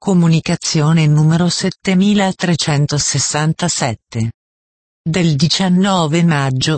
Comunicazione numero 7367. Del 19 maggio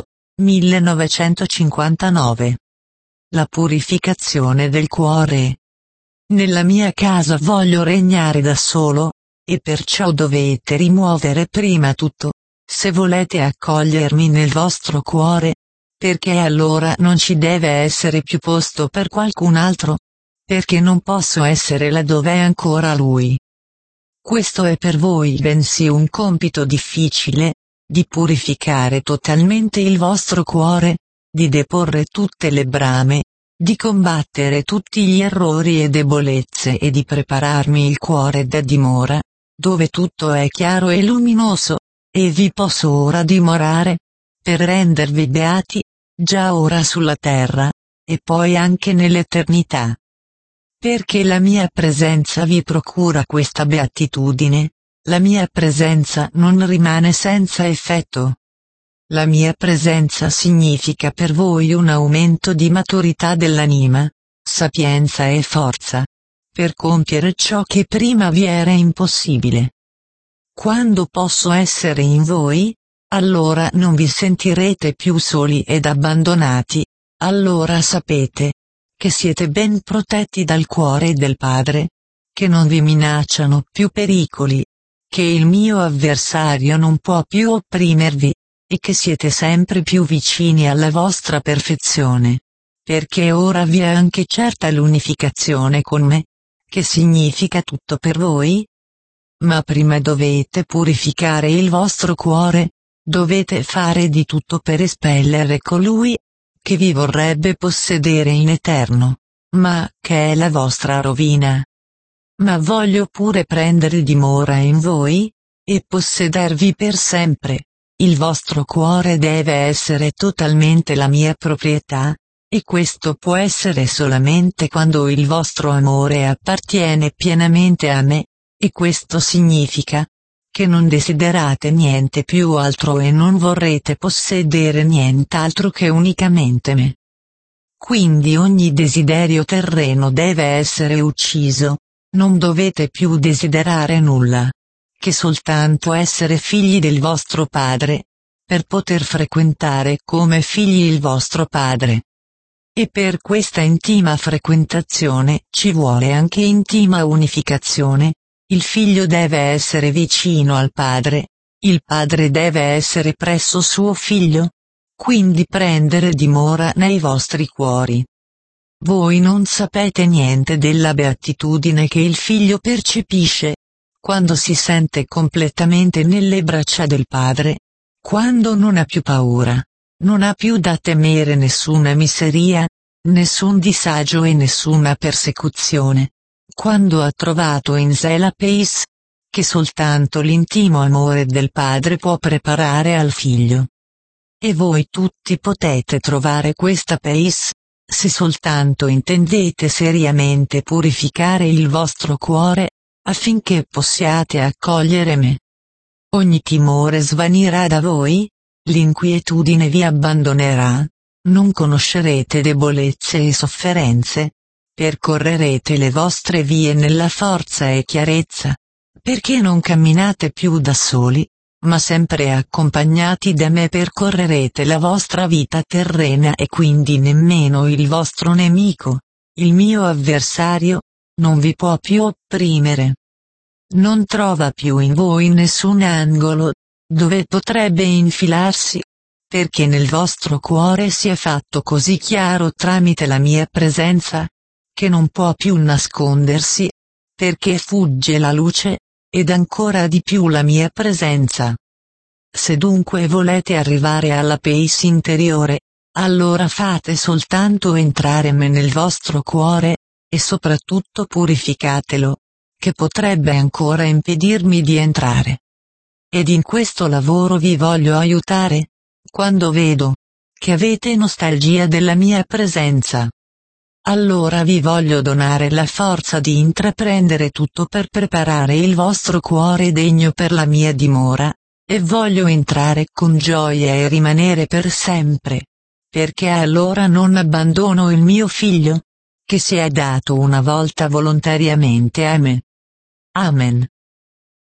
1959. La purificazione del cuore. Nella mia casa voglio regnare da solo, e perciò dovete rimuovere prima tutto, se volete accogliermi nel vostro cuore, perché allora non ci deve essere più posto per qualcun altro, perché non posso essere là dove è ancora Lui. Questo è per voi bensì un compito difficile, di purificare totalmente il vostro cuore, di deporre tutte le brame, di combattere tutti gli errori e debolezze e di prepararmi il cuore da dimora, dove tutto è chiaro e luminoso, e vi posso ora dimorare, per rendervi beati, già ora sulla terra, e poi anche nell'eternità. Perché la mia presenza vi procura questa beatitudine, la mia presenza non rimane senza effetto. La mia presenza significa per voi un aumento di maturità dell'anima, sapienza e forza, per compiere ciò che prima vi era impossibile. Quando posso essere in voi, allora non vi sentirete più soli ed abbandonati, allora sapete che siete ben protetti dal cuore del Padre, che non vi minacciano più pericoli, che il mio avversario non può più opprimervi, e che siete sempre più vicini alla vostra perfezione, perché ora vi è anche certa l'unificazione con me, che significa tutto per voi. Ma prima dovete purificare il vostro cuore, dovete fare di tutto per espellere colui che vi vorrebbe possedere in eterno, ma che è la vostra rovina. Ma voglio pure prendere dimora in voi, e possedervi per sempre. Il vostro cuore deve essere totalmente la mia proprietà, e questo può essere solamente quando il vostro amore appartiene pienamente a me, e questo significa che non desiderate niente più altro e non vorrete possedere nient'altro che unicamente me. Quindi ogni desiderio terreno deve essere ucciso, non dovete più desiderare nulla, che soltanto essere figli del vostro Padre, per poter frequentare come figli il vostro Padre. E per questa intima frequentazione ci vuole anche intima unificazione. Il figlio deve essere vicino al padre, il padre deve essere presso suo figlio, quindi prendere dimora nei vostri cuori. Voi non sapete niente della beatitudine che il figlio percepisce, quando si sente completamente nelle braccia del padre, quando non ha più paura, non ha più da temere nessuna miseria, nessun disagio e nessuna persecuzione. Quando ha trovato in sé la pace, che soltanto l'intimo amore del padre può preparare al figlio. E voi tutti potete trovare questa pace, se soltanto intendete seriamente purificare il vostro cuore, affinché possiate accogliere me. Ogni timore svanirà da voi, l'inquietudine vi abbandonerà, non conoscerete debolezze e sofferenze, percorrerete le vostre vie nella forza e chiarezza, perché non camminate più da soli, ma sempre accompagnati da me percorrerete la vostra vita terrena e quindi nemmeno il vostro nemico, il mio avversario, non vi può più opprimere. Non trova più in voi nessun angolo, dove potrebbe infilarsi, perché nel vostro cuore si è fatto così chiaro tramite la mia presenza, che non può più nascondersi, perché fugge la luce, ed ancora di più la mia presenza. Se dunque volete arrivare alla pace interiore, allora fate soltanto entrare me nel vostro cuore, e soprattutto purificatelo, che potrebbe ancora impedirmi di entrare. Ed in questo lavoro vi voglio aiutare, quando vedo che avete nostalgia della mia presenza. Allora vi voglio donare la forza di intraprendere tutto per preparare il vostro cuore degno per la mia dimora, e voglio entrare con gioia e rimanere per sempre, perché allora non abbandono il mio figlio, che si è dato una volta volontariamente a me. Amen.